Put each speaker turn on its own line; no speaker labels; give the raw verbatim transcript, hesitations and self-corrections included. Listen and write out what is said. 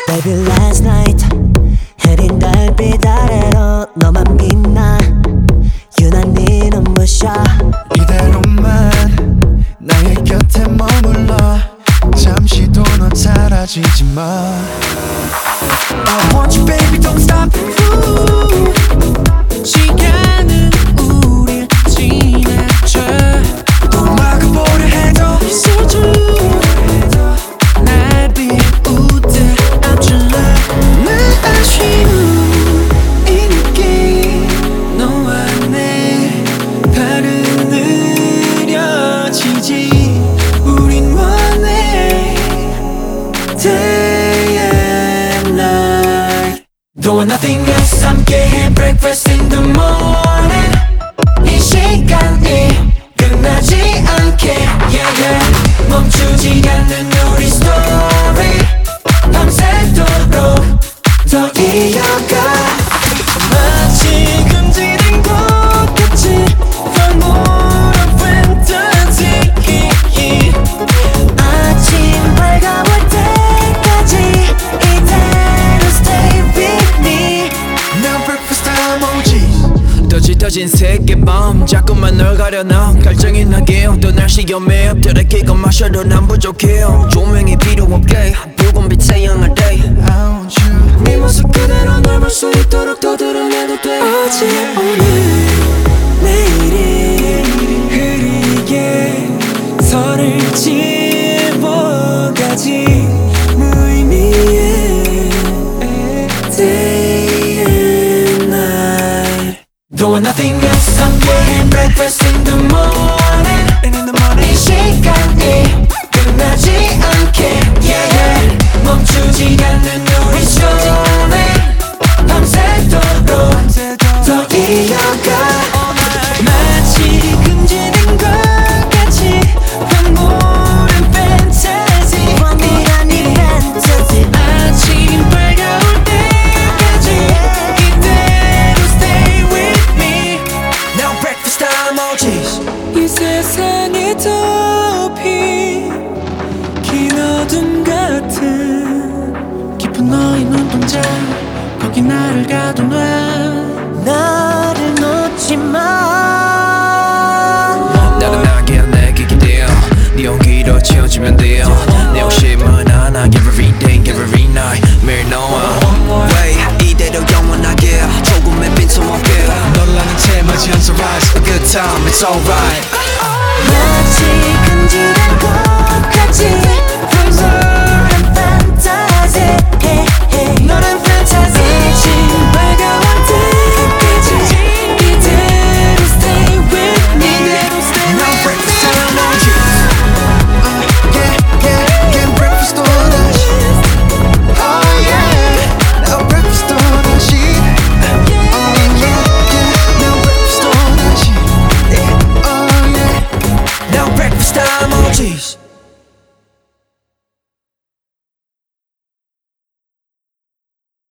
Baby last night 흐린 달빛 아래로 너만 빛나 유난히 눈부셔.
이대로만 나의 곁에 머물러 잠시도 넌 사라지지 마. I want you baby don't stop. Ooh. 시간은 우릴 지나쳐 또 막아보려 해도 So true. 날 비웃듯 I'm true love. 내 아쉬움 이 느낌 너와 내 발은 느려지지. 우린 원해 Day and night. Doing nothing else 함께 해 breakfast in the morning. 이 시간이 끝나지 않게 yeah, yeah. 멈추지 않는 우리 story 밤새도록 더 이어가. 마치 금지된 것 같이 황홀한 fantasy. 아침 밝아올 때까지 이대로 stay with me. Now breakfast time 오지.
더 짙어진 세계밤 자꾸만 널 가려놔. 갈증이 나게 또 날씨 염해 엎드려 끼고 마셔도 난 부족해. 조명이 필요 없게 붉은 빛의 영화 day.
I want you.
네 모습 그대로 널 볼 수 있도록 더 드러내도 돼.
어제 오늘 내일이
흐리게 선을 집어가지 무의미해
Day and night.
Doing nothing else 함께 해 breakfast in the morning.
And in the morning
이 시간이 끝나지 않게 yeah, yeah. 멈추지 않는 우리 story 밤새도록 더 이어가. 마치 금지된 것 같이 황홀한 fantasy.
황홀한 이 fantasy.
아침 밝아올 때까지 이대로 stay with me.
Now breakfast time 오지.
이 세상에 덮인 긴 어둠 같은 깊은 너의 눈동자 거기 나를 가둬놔.
나를 놓지 마.
나른하게 내게 기대어 네 온기로 채워주면 돼요.